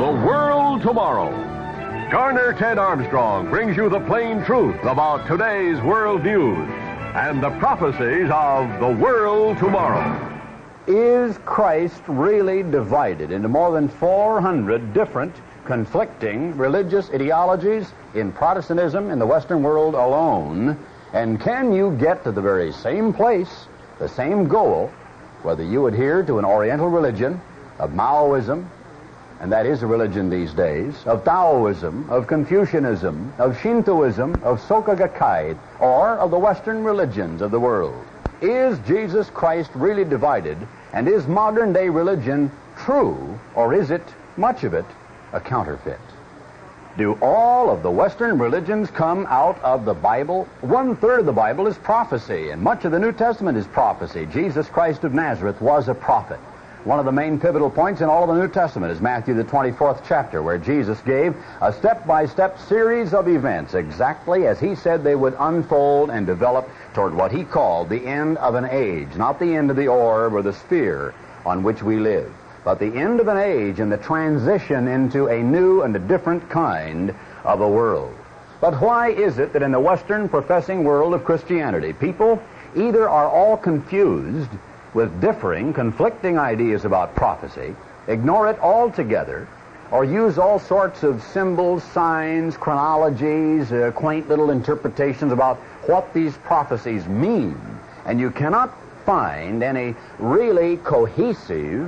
The World Tomorrow. Garner Ted Armstrong brings you the plain truth about today's world news and the prophecies of the world tomorrow. Is Christ really divided into more than 400 different conflicting religious ideologies in Protestantism in the Western world alone? And can you get to the very same place, the same goal, whether you adhere to an Oriental religion, of Maoism, and that is a religion these days, of Taoism, of Confucianism, of Shintoism, of Soka Gakkai, or of the Western religions of the world? Is Jesus Christ really divided, and is modern-day religion true, or is it, much of it, a counterfeit? Do all of the Western religions come out of the Bible? 1/3 of the Bible is prophecy, and much of the New Testament is prophecy. Jesus Christ of Nazareth was a prophet. One of the main pivotal points in all of the New Testament is Matthew, the 24th chapter, where Jesus gave a step-by-step series of events exactly as he said they would unfold and develop toward what he called the end of an age, not the end of the orb or the sphere on which we live, but the end of an age and the transition into a new and a different kind of a world. But why is it that in the Western professing world of Christianity, people either are all confused with differing, conflicting ideas about prophecy, ignore it altogether, or use all sorts of symbols, signs, chronologies, quaint little interpretations about what these prophecies mean, and you cannot find any really cohesive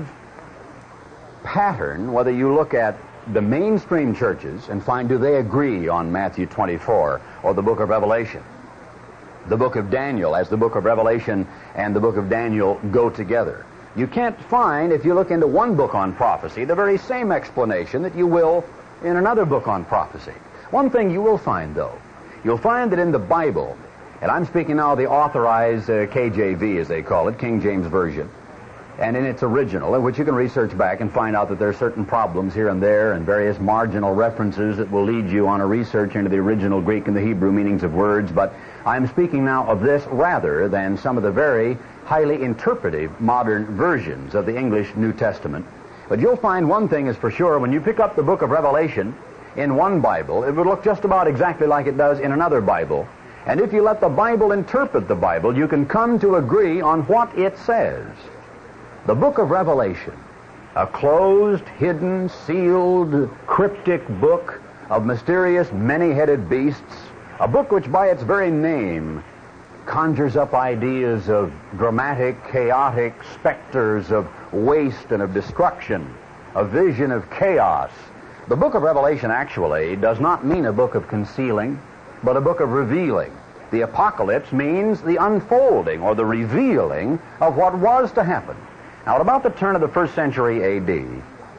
pattern, whether you look at the mainstream churches and find do they agree on Matthew 24 or the book of Revelation, the book of Daniel, as the book of Revelation and the book of Daniel go together. You can't find, if you look into one book on prophecy, the very same explanation that you will in another book on prophecy. One thing you will find, though, you'll find that in the Bible, and I'm speaking now of the authorized KJV, as they call it, King James Version, and in its original, in which you can research back and find out that there are certain problems here and there and various marginal references that will lead you on a research into the original Greek and the Hebrew meanings of words, but I'm speaking now of this rather than some of the very highly interpretive modern versions of the English New Testament. But you'll find one thing is for sure, when you pick up the book of Revelation in one Bible, it would look just about exactly like it does in another Bible. And if you let the Bible interpret the Bible, you can come to agree on what it says. The book of Revelation, a closed, hidden, sealed, cryptic book of mysterious, many-headed beasts, a book which by its very name conjures up ideas of dramatic, chaotic specters of waste and of destruction, a vision of chaos. The book of Revelation actually does not mean a book of concealing, but a book of revealing. The apocalypse means the unfolding or the revealing of what was to happen. Now, at about the turn of the 1st century A.D.,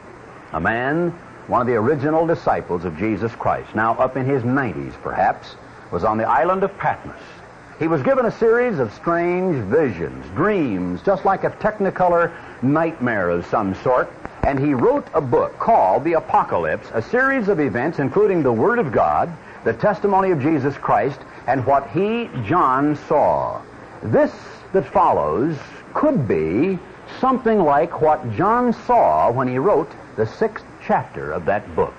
a man, one of the original disciples of Jesus Christ, now up in his 90s perhaps, was on the island of Patmos. He was given a series of strange visions, dreams, just like a technicolor nightmare of some sort, and he wrote a book called The Apocalypse, a series of events including the Word of God, the testimony of Jesus Christ, and what he, John, saw. This that follows could be something like what John saw when he wrote the 6th chapter of that book.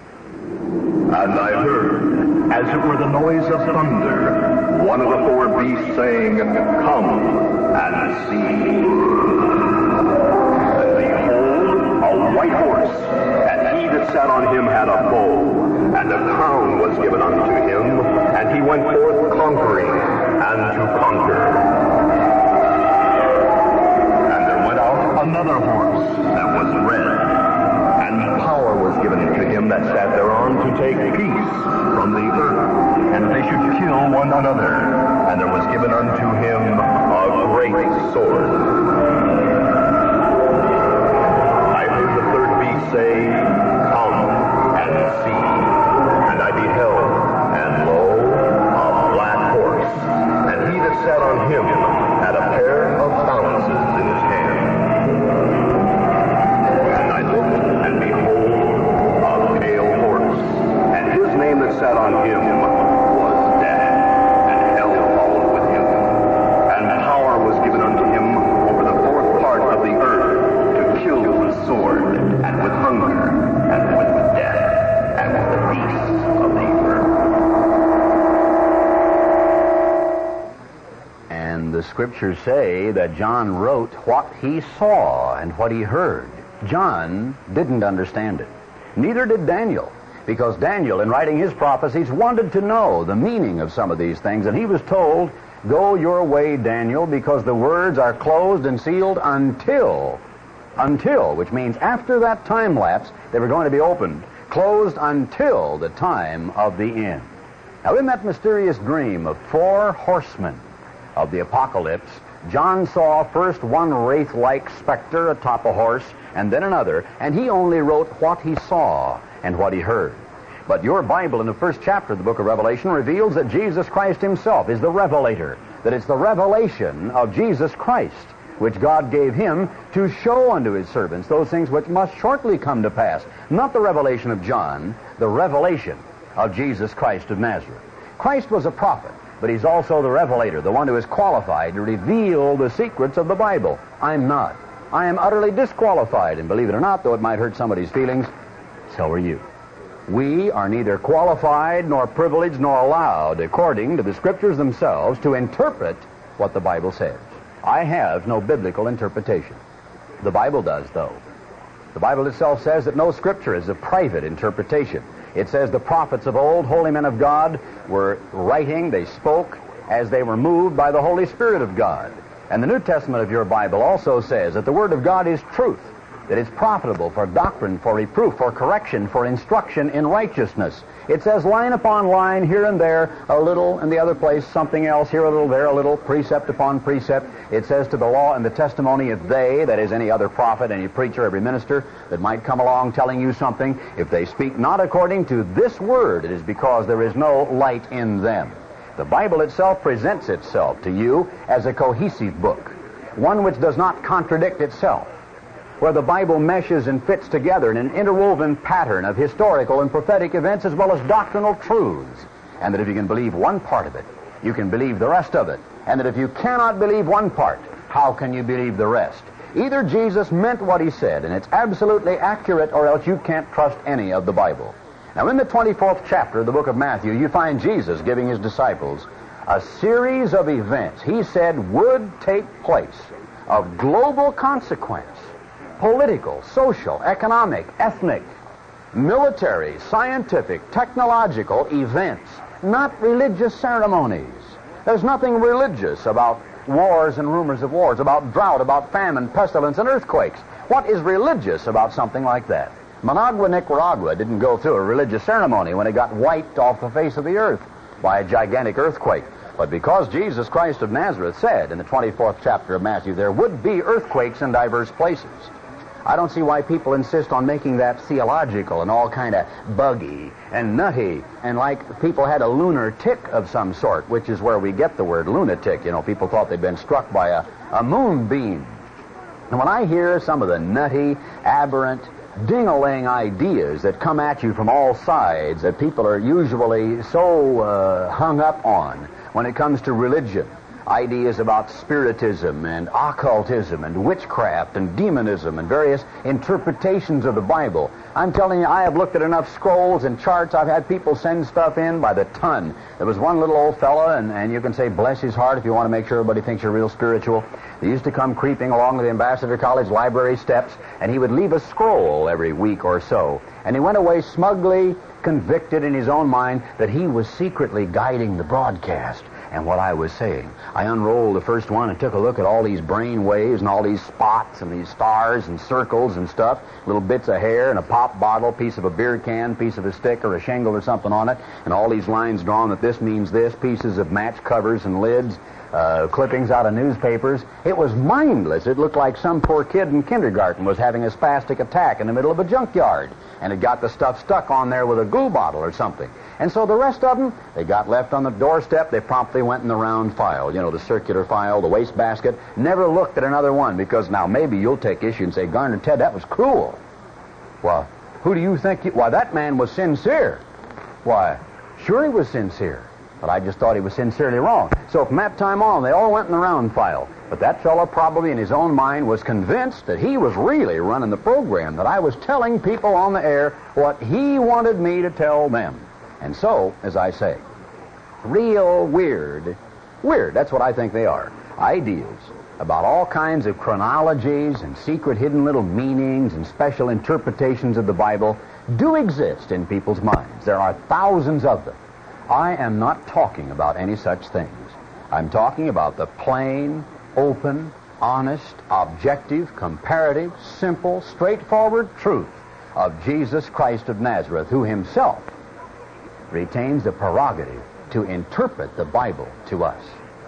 And I heard, as it were the noise of thunder, one of the 4 beasts saying, Come and see. And behold, a white horse, and he that sat on him had a bow, and a crown was given unto him, and he went forth conquering and to conquer. Another horse that was red, and power was given to him that sat thereon to take peace from the earth, and they should kill one another. And there was given unto him a great sword. I heard the 3rd beast say, Come and see. And I beheld, and lo, a black horse, and he that sat on him had a pair of balances in his hand. And behold, a pale horse, and his name that sat on him was Death, and hell followed with him. And power was given unto him over the 4th Scriptures say that John wrote what he saw and what he heard. John didn't understand it. Neither did Daniel, because Daniel, in writing his prophecies, wanted to know the meaning of some of these things, and he was told, "Go your way, Daniel, because the words are closed and sealed until, which means after that time lapse, they were going to be opened, closed until the time of the end." Now, in that mysterious dream of 4 horsemen of the apocalypse, John saw first one wraith-like specter atop a horse, and then another, and he only wrote what he saw and what he heard. But your Bible in the first chapter of the book of Revelation reveals that Jesus Christ himself is the revelator, that it's the revelation of Jesus Christ, which God gave him to show unto his servants those things which must shortly come to pass. Not the revelation of John, the revelation of Jesus Christ of Nazareth. Christ was a prophet, but he's also the revelator, the one who is qualified to reveal the secrets of the Bible. I'm not. I am utterly disqualified, and believe it or not, though it might hurt somebody's feelings, so are you. We are neither qualified nor privileged nor allowed, according to the Scriptures themselves, to interpret what the Bible says. I have no biblical interpretation. The Bible does, though. The Bible itself says that no Scripture is a private interpretation. It says the prophets of old, holy men of God, were writing, they spoke, as they were moved by the Holy Spirit of God. And the New Testament of your Bible also says that the Word of God is truth, that it's profitable for doctrine, for reproof, for correction, for instruction in righteousness. It says line upon line, here and there, a little, in the other place, something else, here a little, there a little, precept upon precept. It says to the law and the testimony, if they, that is any other prophet, any preacher, every minister that might come along telling you something, if they speak not according to this word, it is because there is no light in them. The Bible itself presents itself to you as a cohesive book, one which does not contradict itself, where the Bible meshes and fits together in an interwoven pattern of historical and prophetic events as well as doctrinal truths, and that if you can believe one part of it, you can believe the rest of it, and that if you cannot believe one part, how can you believe the rest? Either Jesus meant what he said, and it's absolutely accurate, or else you can't trust any of the Bible. Now, in the 24th chapter of the book of Matthew, you find Jesus giving his disciples a series of events he said would take place of global consequence. Political, social, economic, ethnic, military, scientific, technological events, not religious ceremonies. There's nothing religious about wars and rumors of wars, about drought, about famine, pestilence, and earthquakes. What is religious about something like that? Managua, Nicaragua didn't go through a religious ceremony when it got wiped off the face of the earth by a gigantic earthquake. But because Jesus Christ of Nazareth said in the 24th chapter of Matthew there would be earthquakes in diverse places, I don't see why people insist on making that theological and all kind of buggy and nutty, and like people had a lunar tick of some sort, which is where we get the word lunatic. You know, people thought they'd been struck by a moonbeam. And when I hear some of the nutty, aberrant, ding-a-ling ideas that come at you from all sides that people are usually so hung up on when it comes to religion, ideas about spiritism and occultism and witchcraft and demonism and various interpretations of the Bible. I'm telling you, I have looked at enough scrolls and charts. I've had people send stuff in by the ton. There was one little old fella, and you can say bless his heart if you want to make sure everybody thinks you're real spiritual. He used to come creeping along the Ambassador College library steps, and he would leave a scroll every week or so. And he went away smugly convicted in his own mind that he was secretly guiding the broadcast and what I was saying. I unrolled the first one and took a look at all these brain waves and all these spots and these stars and circles and stuff, little bits of hair and a pop bottle, piece of a beer can, piece of a stick or a shingle or something on it, and all these lines drawn that this means this, pieces of match covers and lids, clippings out of newspapers. It was mindless. It looked like some poor kid in kindergarten was having a spastic attack in the middle of a junkyard, and it got the stuff stuck on there with a glue bottle or something. And so the rest of them, they got left on the doorstep. They promptly went in the round file, you know, the circular file, the wastebasket. Never looked at another one, because now maybe you'll take issue and say, Garner, Ted, that was cruel. Well, who do you think why, that man was sincere. Why, sure he was sincere, but I just thought he was sincerely wrong. So from that time on, they all went in the round file. But that fellow probably in his own mind was convinced that he was really running the program, that I was telling people on the air what he wanted me to tell them. And so, as I say, real weird, that's what I think they are. ideas about all kinds of chronologies and secret hidden little meanings and special interpretations of the Bible do exist in people's minds. There are thousands of them. I am not talking about any such things. I'm talking about the plain, open, honest, objective, comparative, simple, straightforward truth of Jesus Christ of Nazareth, who himself retains the prerogative to interpret the Bible to us.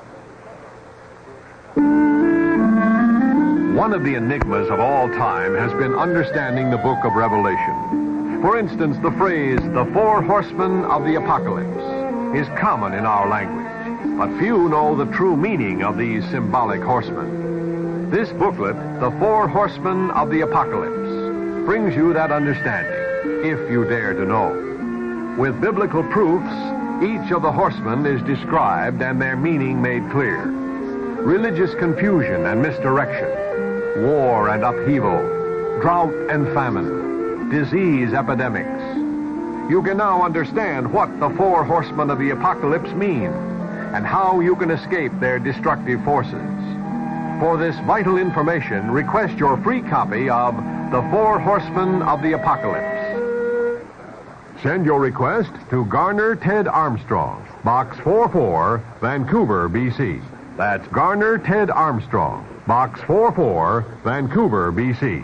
One of the enigmas of all time has been understanding the book of Revelation. For instance, the phrase, the four horsemen of the apocalypse, is common in our language, but few know the true meaning of these symbolic horsemen. This booklet, The Four Horsemen of the Apocalypse, brings you that understanding, if you dare to know. With biblical proofs, each of the horsemen is described and their meaning made clear. Religious confusion and misdirection, war and upheaval, drought and famine, disease epidemics. You can now understand what the four horsemen of the apocalypse mean and how you can escape their destructive forces. For this vital information, request your free copy of The Four Horsemen of the Apocalypse. Send your request to Garner Ted Armstrong, Box 44, Vancouver, BC. That's Garner Ted Armstrong, Box 44, Vancouver, BC.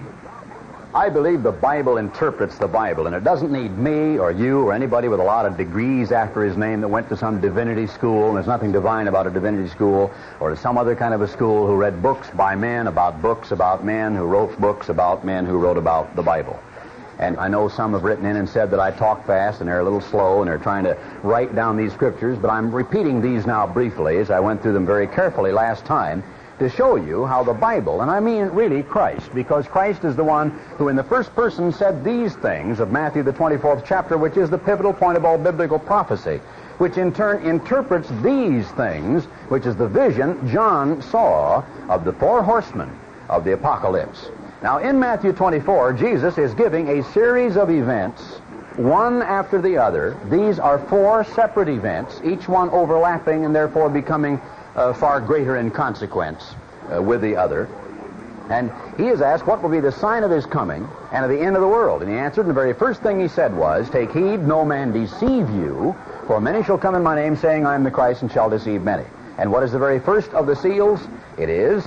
I believe the Bible interprets the Bible, and it doesn't need me or you or anybody with a lot of degrees after his name that went to some divinity school, and there's nothing divine about a divinity school, or to some other kind of a school who read books by men about men who wrote books about men who wrote about the Bible. And I know some have written in and said that I talk fast and they're a little slow and they're trying to write down these scriptures, but I'm repeating these now briefly as I went through them very carefully last time to show you how the Bible, and I mean really Christ, because Christ is the one who in the first person said these things of Matthew the 24th chapter, which is the pivotal point of all biblical prophecy, which in turn interprets these things, which is the vision John saw of the four horsemen of the apocalypse. Now, in Matthew 24, Jesus is giving a series of events, one after the other. These are four separate events, each one overlapping and therefore becoming far greater in consequence with the other. And he is asked what will be the sign of his coming and of the end of the world. And he answered, and the very first thing he said was, "Take heed, no man deceive you, for many shall come in my name, saying, I am the Christ, and shall deceive many." And what is the very first of the seals? It is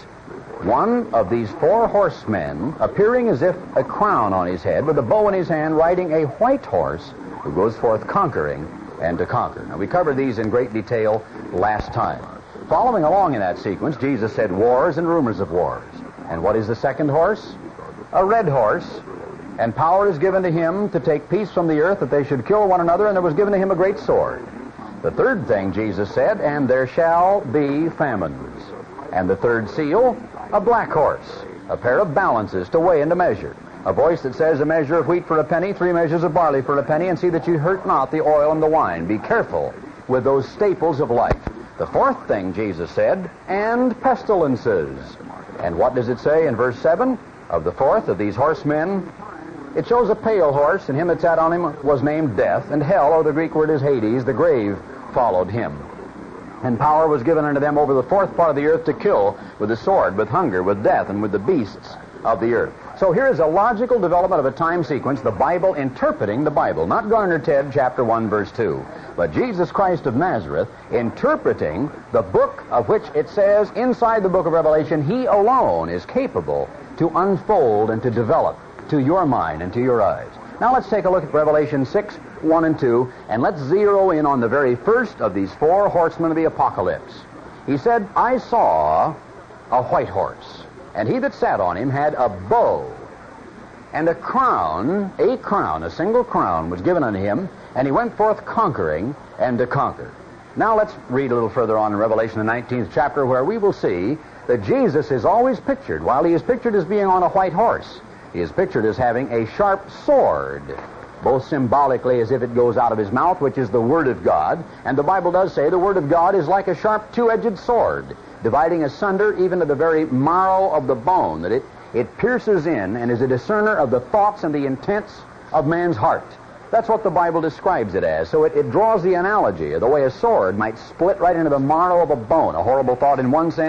one of these four horsemen appearing as if a crown on his head, with a bow in his hand, riding a white horse, who goes forth conquering and to conquer. Now, we covered these in great detail last time. Following along in that sequence, Jesus said wars and rumors of wars. And what is the second horse? A red horse. And power is given to him to take peace from the earth, that they should kill one another, and there was given to him a great sword. The third thing Jesus said, and there shall be famines. And the third seal, a black horse, a pair of balances to weigh and to measure. A voice that says, a measure of wheat for a penny, 3 measures of barley for a penny, and see that you hurt not the oil and the wine. Be careful with those staples of life. The fourth thing Jesus said, and pestilences. And what does it say in verse 7 of the fourth of these horsemen? It shows a pale horse, and him that sat on him was named Death, and hell, or the Greek word is Hades, the grave, followed him. And power was given unto them over the fourth part of the earth to kill with the sword, with hunger, with death, and with the beasts of the earth. So here is a logical development of a time sequence, the Bible interpreting the Bible. Not Garner Ted, chapter 1, verse 2, but Jesus Christ of Nazareth interpreting the book of which it says inside the book of Revelation, he alone is capable to unfold and to develop to your mind and to your eyes. Now let's take a look at Revelation 6, 1 and 2, and let's zero in on the very first of these four horsemen of the apocalypse. He said, I saw a white horse, and he that sat on him had a bow, and a crown, a single crown was given unto him, and he went forth conquering and to conquer. Now let's read a little further on in Revelation, the 19th chapter, where we will see that Jesus is always pictured, while he is pictured as being on a white horse, he is pictured as having a sharp sword, both symbolically as if it goes out of his mouth, which is the Word of God, and the Bible does say the Word of God is like a sharp two-edged sword, dividing asunder even to the very marrow of the bone, that it pierces in and is a discerner of the thoughts and the intents of man's heart. That's what the Bible describes it as. So it draws the analogy of the way a sword might split right into the marrow of a bone, a horrible thought in one sense,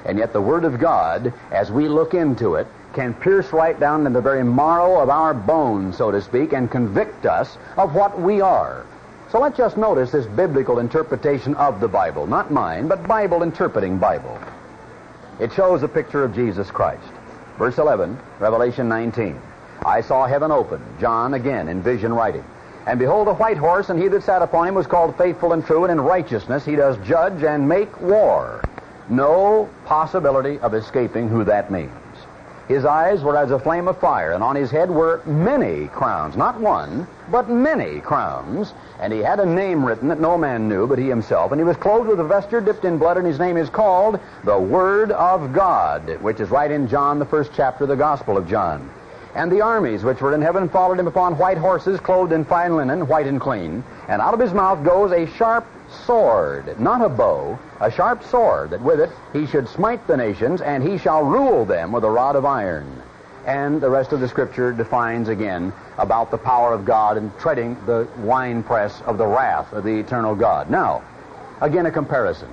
And yet the Word of God, as we look into it, can pierce right down in the very marrow of our bones, so to speak, and convict us of what we are. So let's just notice this biblical interpretation of the Bible. Not mine, but Bible interpreting Bible. It shows a picture of Jesus Christ. Verse 11, Revelation 19. I saw heaven open, John again in vision writing. And behold, a white horse, and he that sat upon him was called Faithful and True, and in righteousness he does judge and make war. No possibility of escaping who that means. His eyes were as a flame of fire, and on his head were many crowns. Not one, but many crowns. And he had a name written that no man knew but he himself. And he was clothed with a vesture dipped in blood, and his name is called the Word of God, which is right in John, the first chapter of the Gospel of John. And the armies which were in heaven followed him upon white horses, clothed in fine linen, white and clean. And out of his mouth goes a sharp sword, not a bow, a sharp sword, that with it he should smite the nations, and he shall rule them with a rod of iron. And the rest of the Scripture defines again about the power of God in treading the winepress of the wrath of the eternal God. Now, again a comparison.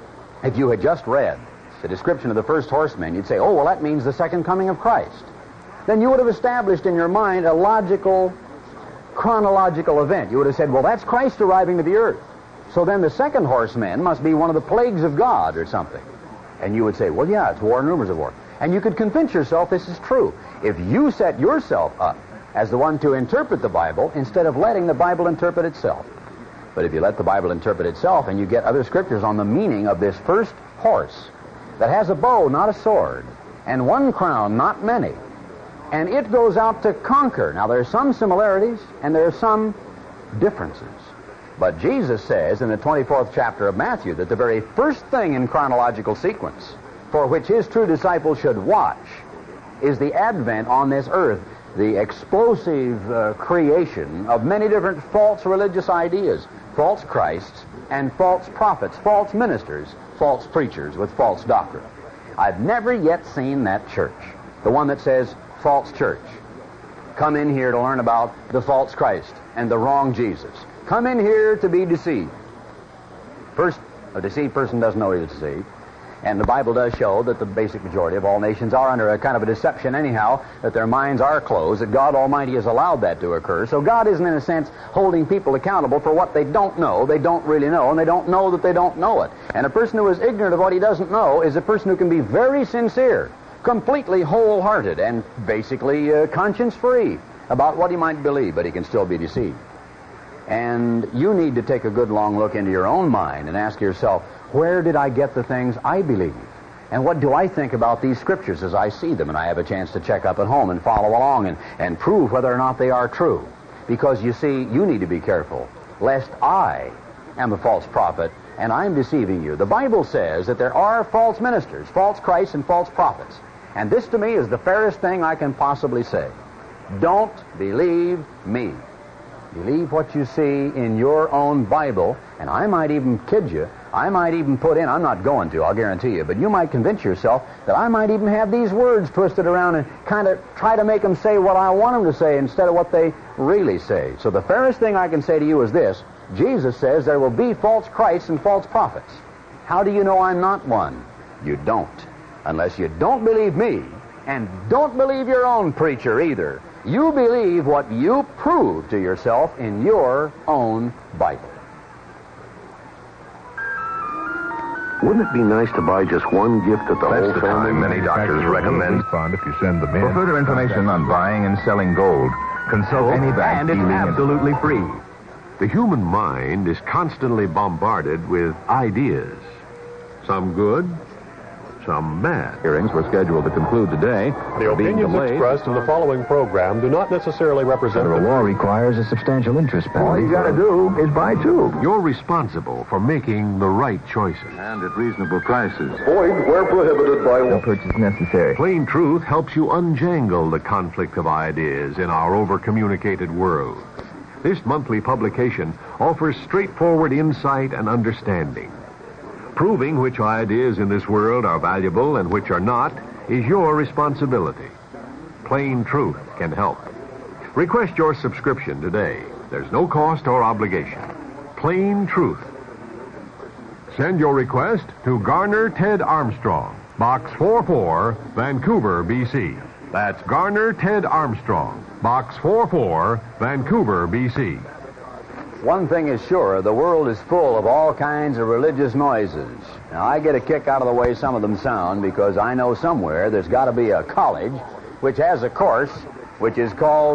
If you had just read the description of the first horseman, you'd say, oh, well, that means the second coming of Christ. Then you would have established in your mind a logical, chronological event. You would have said, well, that's Christ arriving to the earth. So then the second horseman must be one of the plagues of God or something. And you would say, well, yeah, it's war and rumors of war. And you could convince yourself this is true if you set yourself up as the one to interpret the Bible instead of letting the Bible interpret itself. But if you let the Bible interpret itself and you get other scriptures on the meaning of this first horse that has a bow, not a sword, and one crown, not many, and it goes out to conquer. Now, there are some similarities and there are some differences. But Jesus says in the 24th chapter of Matthew that the very first thing in chronological sequence for which his true disciples should watch is the advent on this earth, the explosive creation of many different false religious ideas, false Christs and false prophets, false ministers, false preachers with false doctrine. I've never yet seen that church, the one that says false church. Come in here to learn about the false Christ and the wrong Jesus. Come in here to be deceived. First, a deceived person doesn't know he's deceived. And the Bible does show that the basic majority of all nations are under a kind of a deception anyhow, that their minds are closed, that God Almighty has allowed that to occur. So God isn't, in a sense, holding people accountable for what they don't know, really know, and they don't know that they don't know it. And a person who is ignorant of what he doesn't know is a person who can be very sincere, completely wholehearted, and basically conscience-free about what he might believe, but he can still be deceived. And you need to take a good long look into your own mind and ask yourself, where did I get the things I believe? And what do I think about these scriptures as I see them? And I have a chance to check up at home and follow along and prove whether or not they are true. Because you see, you need to be careful, lest I am a false prophet and I'm deceiving you. The Bible says that there are false ministers, false Christs, and false prophets. And this to me is the fairest thing I can possibly say. Don't believe me. Believe what you see in your own Bible, and I might even kid you. I might even put in, I'm not going to, I'll guarantee you, but you might convince yourself that I might even have these words twisted around and kind of try to make them say what I want them to say instead of what they really say. So the fairest thing I can say to you is this. Jesus says there will be false Christs and false prophets. How do you know I'm not one? You don't. Unless you don't believe me, and don't believe your own preacher either. You believe what you prove to yourself in your own Bible. Wouldn't it be nice to buy just one gift that the whole family? Many doctors recommend fund if you send them in. For further information on buying and selling gold, consult any bank And it's dealing in absolutely free. The human mind is constantly bombarded with ideas. Some good, some bad. hearings were scheduled to conclude today. The Being opinions delayed, expressed in the following program do not necessarily represent federal law requires a substantial interest penalty. All you got to do is buy two. You're responsible for making the right choices. And at reasonable prices. Void where prohibited by No law. purchase necessary. Plain Truth helps you unjangle the conflict of ideas in our over-communicated world. This monthly publication offers straightforward insight and understanding. Proving which ideas in this world are valuable and which are not is your responsibility. Plain Truth can help. Request your subscription today. There's no cost or obligation. Plain Truth. Send your request to Garner Ted Armstrong, Box 44, Vancouver, BC. That's Garner Ted Armstrong, Box 44, Vancouver, BC. One thing is sure, the world is full of all kinds of religious noises. Now, I get a kick out of the way some of them sound because I know somewhere there's got to be a college which has a course which is called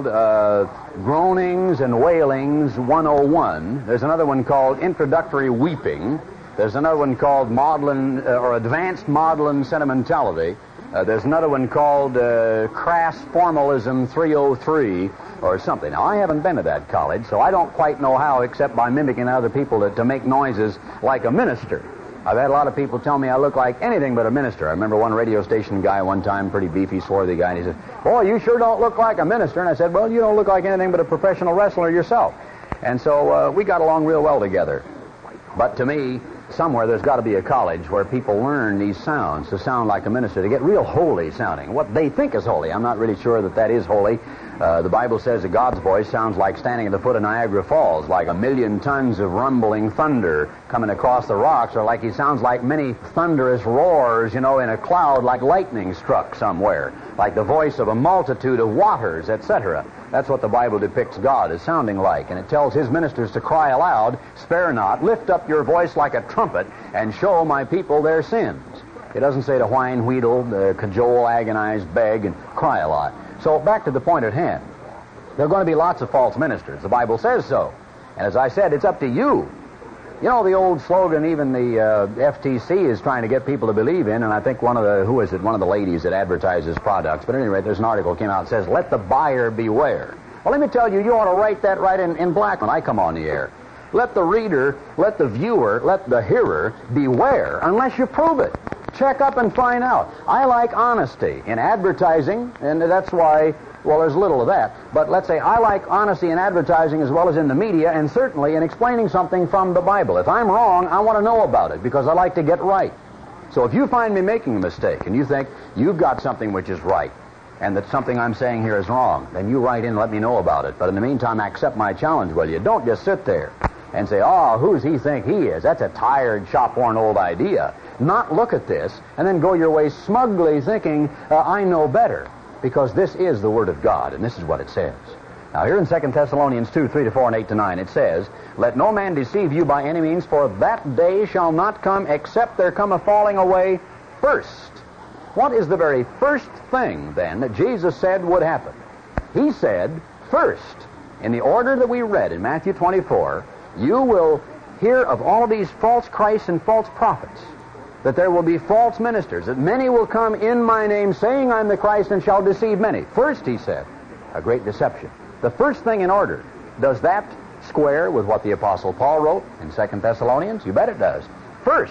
Groanings and Wailings 101. There's another one called Introductory Weeping. There's another one called Maudlin or Advanced Maudlin Sentimentality. There's another one called Crass Formalism 303 or something. Now, I haven't been to that college, so I don't quite know how, except by mimicking other people, to make noises like a minister. I've had a lot of people tell me I look like anything but a minister. I remember one radio station guy one time, pretty beefy, swarthy guy, and he said, "Boy, you sure don't look like a minister." And I said, "Well, you don't look like anything but a professional wrestler yourself." And so we got along real well together. But to me, somewhere there's got to be a college where people learn these sounds to sound like a minister, to get real holy sounding. What they think is holy. I'm not really sure that that is holy. The Bible says that God's voice sounds like standing at the foot of Niagara Falls, like 1,000,000 tons of rumbling thunder coming across the rocks, or like he sounds like many thunderous roars, in a cloud like lightning struck somewhere, like the voice of a multitude of waters, etc. That's what the Bible depicts God as sounding like, and it tells his ministers to cry aloud, "Spare not, lift up your voice like a trumpet, and show my people their sins." It doesn't say to whine, wheedle, cajole, agonize, beg, and cry a lot. So back to the point at hand. There are going to be lots of false ministers. The Bible says so. And as I said, it's up to you. You know, the old slogan, even the FTC is trying to get people to believe in, and I think one of the ladies that advertises products, but at any rate, there's an article that came out that says, "Let the buyer beware." Well, let me tell you, you ought to write that right in black when I come on the air. Let the reader, let the viewer, let the hearer beware unless you prove it. Check up and find out. I like honesty in advertising, and that's why, well, there's little of that. But let's say I like honesty in advertising as well as in the media, and certainly in explaining something from the Bible. If I'm wrong, I want to know about it because I like to get right. So if you find me making a mistake and you think you've got something which is right and that something I'm saying here is wrong, then you write in and let me know about it. But in the meantime, accept my challenge, will you? Don't just sit there and say, "Oh, who's he think he is? That's a tired, shop-worn old idea." Not look at this and then go your way smugly thinking, "I know better," because this is the Word of God, and this is what it says. Now, here in 2 Thessalonians 2, 3-4, and 8-9, it says, "Let no man deceive you by any means, for that day shall not come except there come a falling away first." What is the very first thing, then, that Jesus said would happen? He said, first, in the order that we read in Matthew 24, you will hear of all these false Christs and false prophets, that there will be false ministers, that many will come in my name, saying I'm the Christ, and shall deceive many. First, he said, a great deception. The first thing in order. Does that square with what the Apostle Paul wrote in 2 Thessalonians? You bet it does. First,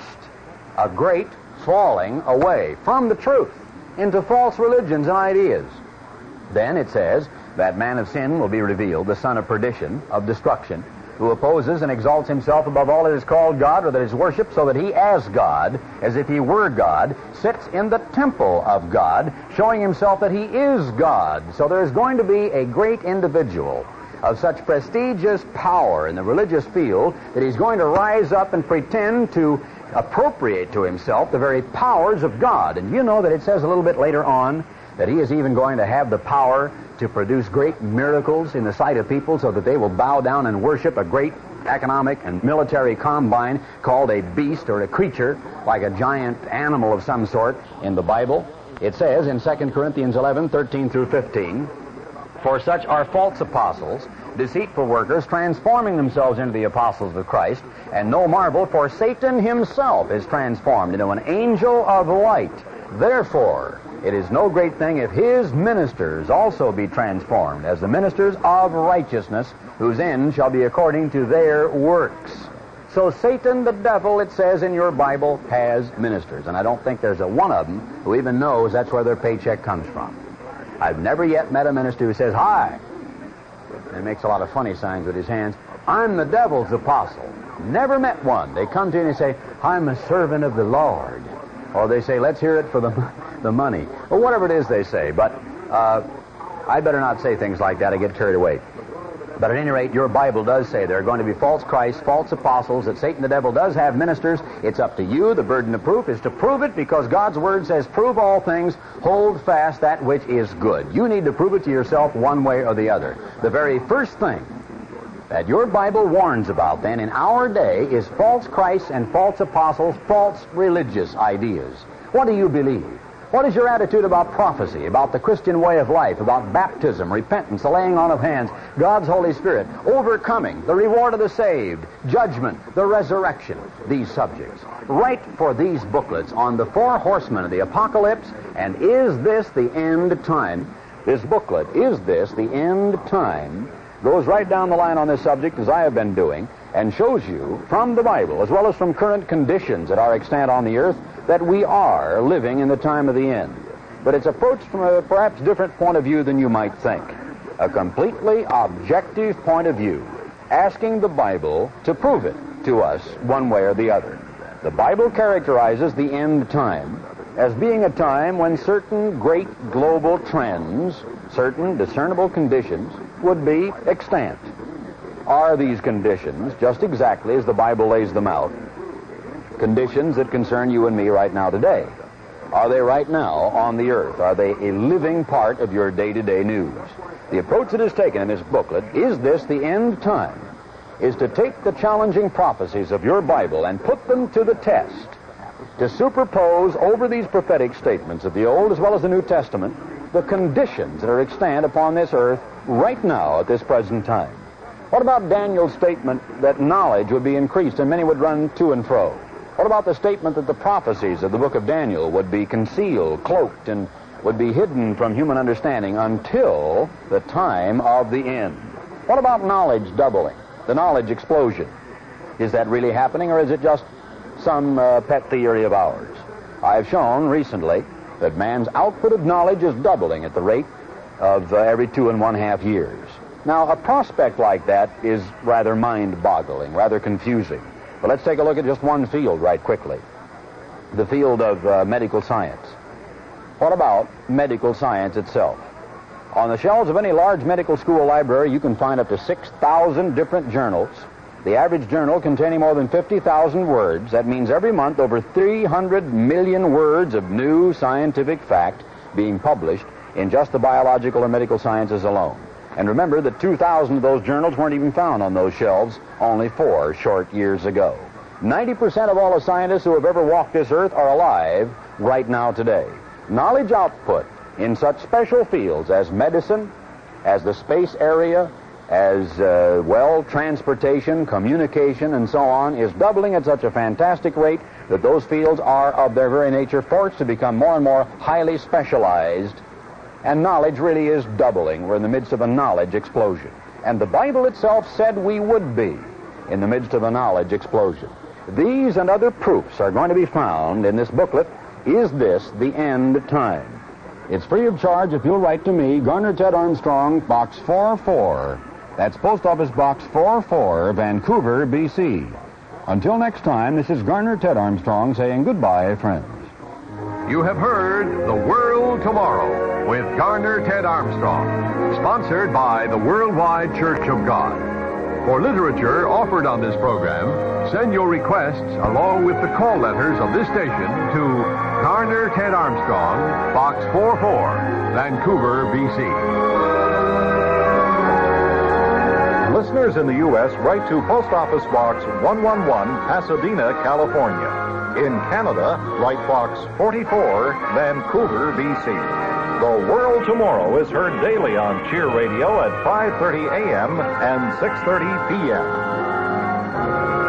a great falling away from the truth into false religions and ideas. Then it says, that man of sin will be revealed, the son of perdition, of destruction, who opposes and exalts himself above all that is called God or that is worshipped, so that he as God, as if he were God, sits in the temple of God, showing himself that he is God. So there is going to be a great individual of such prestigious power in the religious field that he's going to rise up and pretend to appropriate to himself the very powers of God. And you know that it says a little bit later on that he is even going to have the power to produce great miracles in the sight of people so that they will bow down and worship a great economic and military combine called a beast or a creature, like a giant animal of some sort in the Bible. It says in 2 Corinthians 11, 13 through 15, "For such are false apostles, deceitful workers, transforming themselves into the apostles of Christ. And no marvel, for Satan himself is transformed into an angel of light. Therefore, it is no great thing if his ministers also be transformed as the ministers of righteousness, whose end shall be according to their works." So Satan, the devil, it says in your Bible, has ministers. And I don't think there's a one of them who even knows that's where their paycheck comes from. I've never yet met a minister who says, "Hi," and makes a lot of funny signs with his hands, "I'm the devil's apostle." Never met one. They come to you and they say, "I'm a servant of the Lord." Or they say, "Let's hear it for the money." Or whatever it is they say. But I better not say things like that. I get carried away. But at any rate, your Bible does say there are going to be false Christs, false apostles, that Satan the devil does have ministers. It's up to you. The burden of proof is to prove it, because God's Word says, prove all things, hold fast that which is good. You need to prove it to yourself one way or the other. The very first thing that your Bible warns about then in our day is false Christs and false apostles, false religious ideas. What do you believe? What is your attitude about prophecy, about the Christian way of life, about baptism, repentance, the laying on of hands, God's Holy Spirit, overcoming, the reward of the saved, judgment, the resurrection, these subjects? Write for these booklets on the four horsemen of the apocalypse, and is this the end time? This booklet, Is This the End Time, goes right down the line on this subject, as I have been doing, and shows you from the Bible, as well as from current conditions that are extant on the earth, that we are living in the time of the end. But it's approached from a perhaps different point of view than you might think. A completely objective point of view, asking the Bible to prove it to us one way or the other. The Bible characterizes the end time as being a time when certain great global trends, certain discernible conditions, would be extant. Are these conditions, just exactly as the Bible lays them out, conditions that concern you and me right now today? Are they right now on the earth? Are they a living part of your day-to-day news? The approach that is taken in this booklet, Is This the End Time?, is to take the challenging prophecies of your Bible and put them to the test, to superpose over these prophetic statements of the Old as well as the New Testament the conditions that are extant upon this earth right now at this present time. What about Daniel's statement that knowledge would be increased and many would run to and fro? What about the statement that the prophecies of the book of Daniel would be concealed, cloaked, and would be hidden from human understanding until the time of the end? What about knowledge doubling, the knowledge explosion? Is that really happening, or is it just some pet theory of ours? I have shown recently that man's output of knowledge is doubling at the rate of every 2.5 years. Now, a prospect like that is rather mind-boggling, rather confusing. But let's take a look at just one field right quickly, the field of medical science. What about medical science itself? On the shelves of any large medical school library, you can find up to 6,000 different journals. The average journal containing more than 50,000 words. That means every month over 300 million words of new scientific fact being published in just the biological or medical sciences alone. And remember that 2,000 of those journals weren't even found on those shelves only 4 short years ago. 90% of all the scientists who have ever walked this earth are alive right now today. Knowledge output in such special fields as medicine, as the space area, as, transportation, communication, and so on, is doubling at such a fantastic rate that those fields are, of their very nature, forced to become more and more highly specialized. And knowledge really is doubling. We're in the midst of a knowledge explosion. And the Bible itself said we would be in the midst of a knowledge explosion. These and other proofs are going to be found in this booklet, Is This the End Time? It's free of charge if you'll write to me, Garner Ted Armstrong, Box 44. That's Post Office Box 44, Vancouver, B.C. Until next time, this is Garner Ted Armstrong saying goodbye, friends. You have heard The World Tomorrow with Garner Ted Armstrong, sponsored by the Worldwide Church of God. For literature offered on this program, send your requests along with the call letters of this station to Garner Ted Armstrong, Box 44, Vancouver, B.C. Listeners in the U.S., write to Post Office Box 111, Pasadena, California. In Canada, write Box 44, Vancouver, B.C. The World Tomorrow is heard daily on Cheer Radio at 5:30 a.m. and 6:30 p.m.